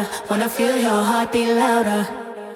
harder, wanna feel your heartbeat louder.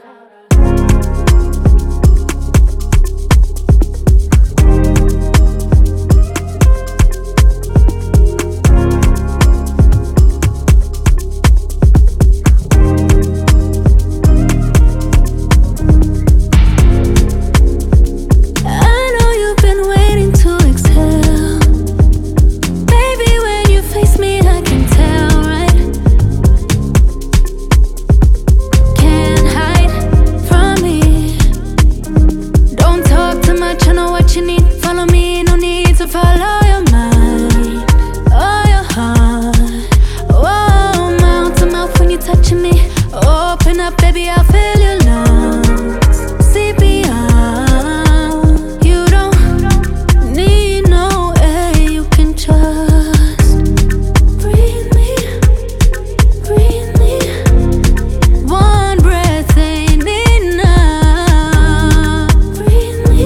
Open up, baby, I'll fill your lungs. CPR. You don't need no air, you can just breathe me, breathe me. One breath ain't enough. Breathe me.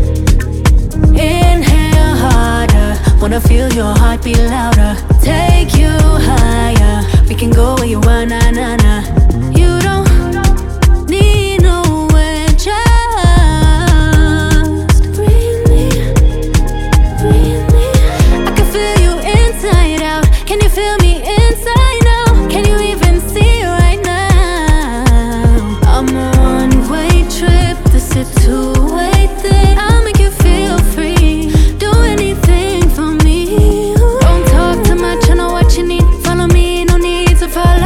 Inhale harder, wanna feel your heartbeat louder. Take you higher, we can go where you are, na na na. You don't need nowhere, just breathe me, breathe me. I can feel you inside out. Can you feel me inside out? Can you even see right now? I'm a one-way trip, this a two-way thing. I'll make you feel free, do anything for me. Don't talk too much, I know what you need. Follow me, no need to follow.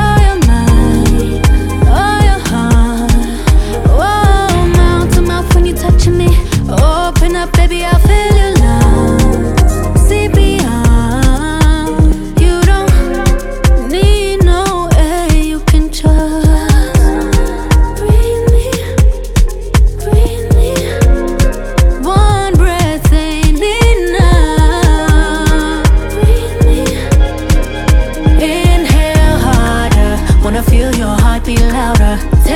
Open up, baby, I'll fill your lungs. CPR. You don't need no air, you can just breathe me, breathe me. One breath ain't enough. Breathe me. Inhale harder, wanna feel your heartbeat louder.